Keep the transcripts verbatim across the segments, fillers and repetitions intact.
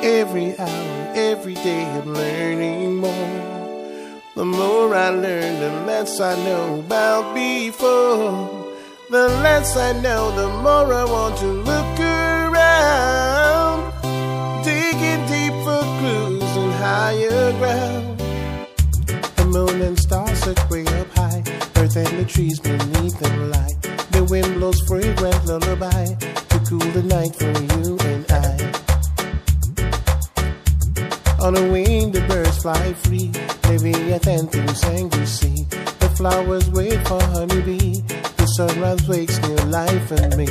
Every hour, every day I'm learning more. The more I learn, the less I know about before. The less I know, the more I want to look around, digging deep for clues and higher ground. The moon and stars are way up high, earth and the trees beneath them lie. The wind blows fragrant lullaby to cool the night for you and I. On a wing the birds fly free, Leviathan through sanguine sea. The flowers wait for honeybee, the sunrise wakes new life in me.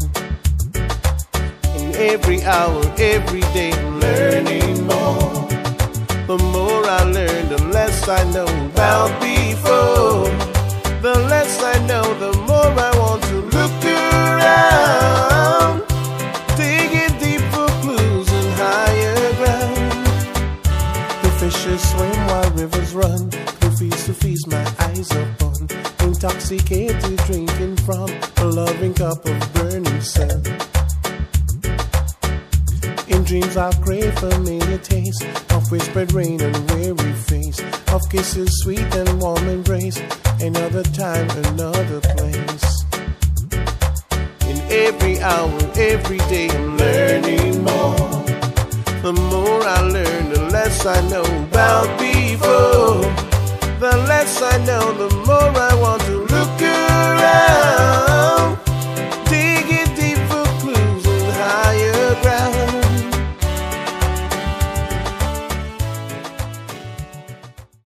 And every hour, every day I'm learning more. The more I learn, the less I know about before. The less I know, the more I want to look around, digging deep for clues and higher ground. The fishes swim while rivers run, the feast to feast my eyes upon, intoxicated drinking from a loving cup of burning sun. In dreams I'll crave familiar taste of whispered rain and weary face, of kisses sweet and warm embrace, another time, another place. In every hour, every day I'm learning more. The more I learn, the less I know about before. The less I know, the more I want to look